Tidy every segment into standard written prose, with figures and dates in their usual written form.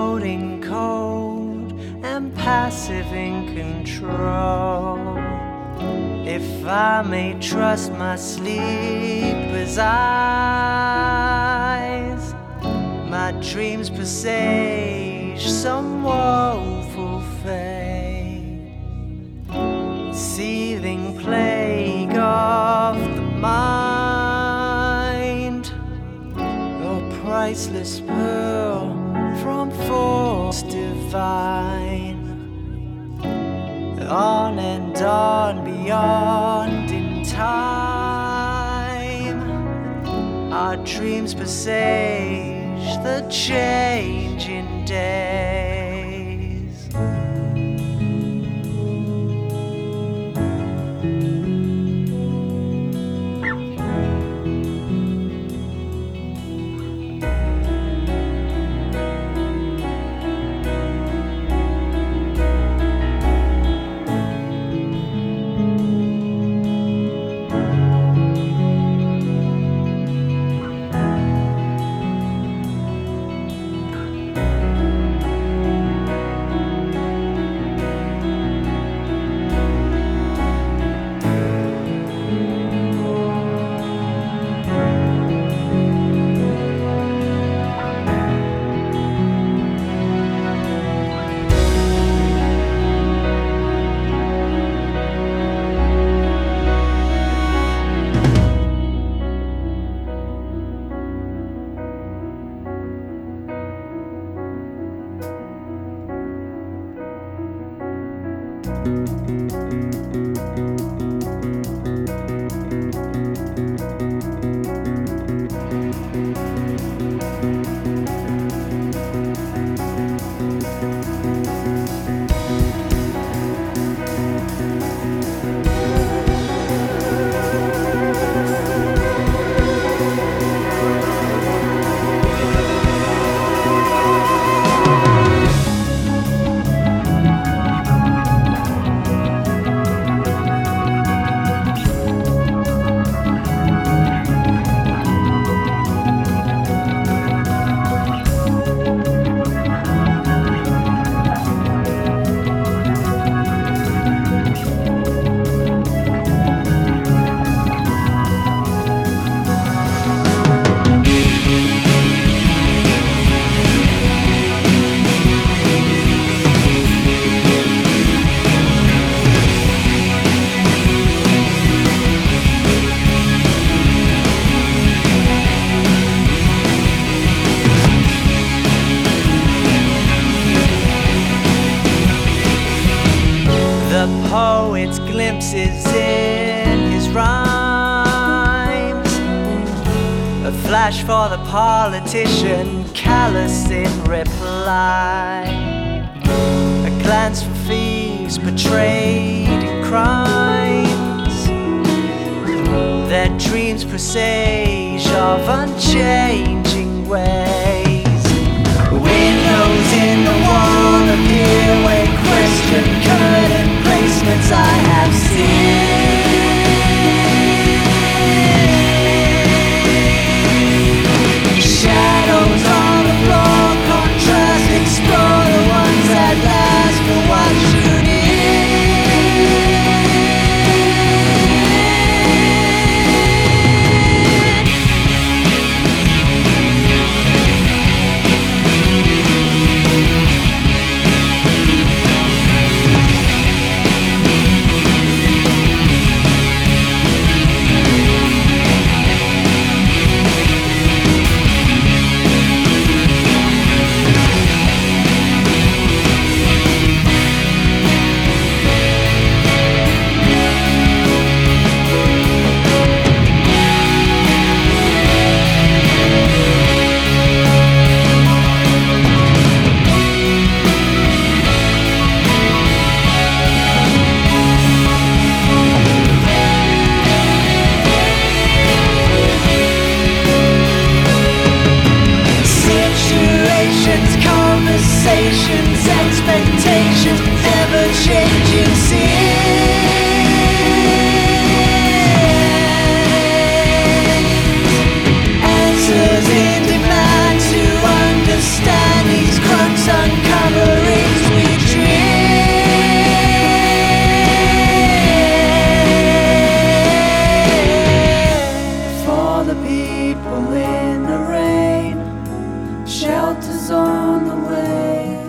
floating cold and passive in control. If I may trust my sleeper's eyes, my dreams presage some woeful fate, seething plague of the mind, a priceless pearl from force divine. On and on beyond in time, our dreams presage the change in days. The poet's glimpses in his rhymes, a flash for the politician, callous in reply, a glance for thieves portrayed in crimes, their dreams presage of unchanging ways. Windows in the wall appear when question curtain placements I have seen. Shadows on the floor contrast, explore the ones that last for what you need. Conversations, expectations, ever-changing scenes. Answers in demand to understand these crux shelter's on the way.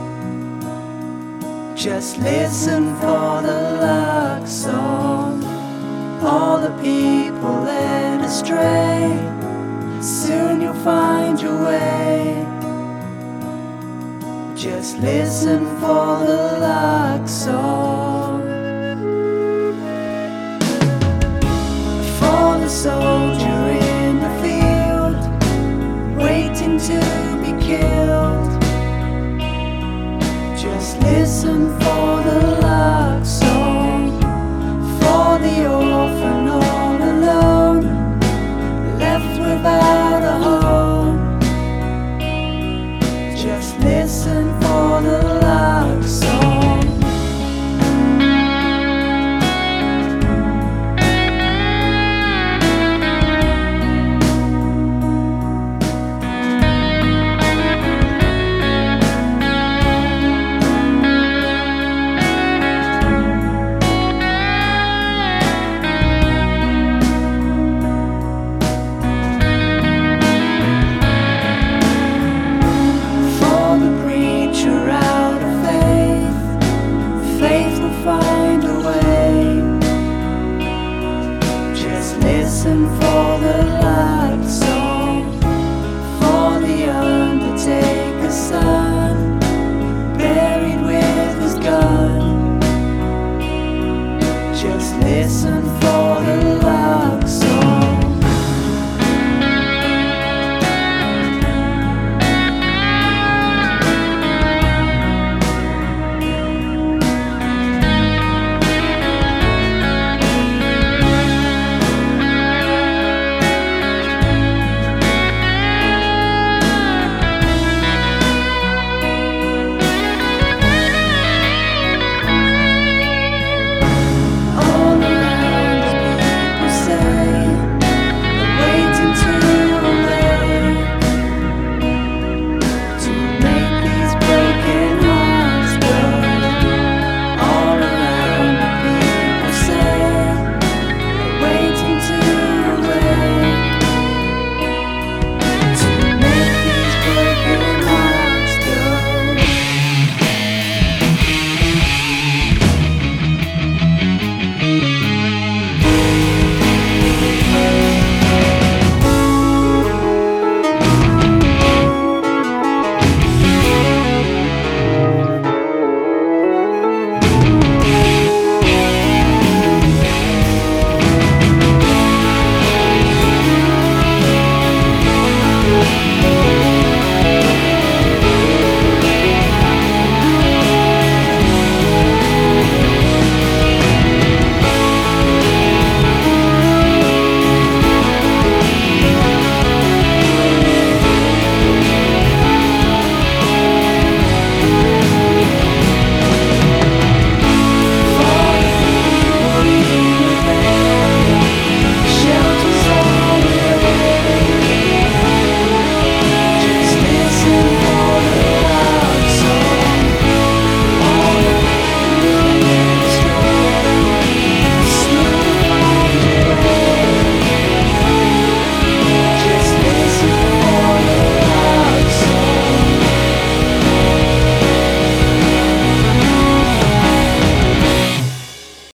Just listen for the luck song. All the people led astray, soon you'll find your way. Just listen for the luck song. For the soldier in the field, waiting to be killed. Just listen for the luck song. For the orphan all alone, left without a home. Just listen for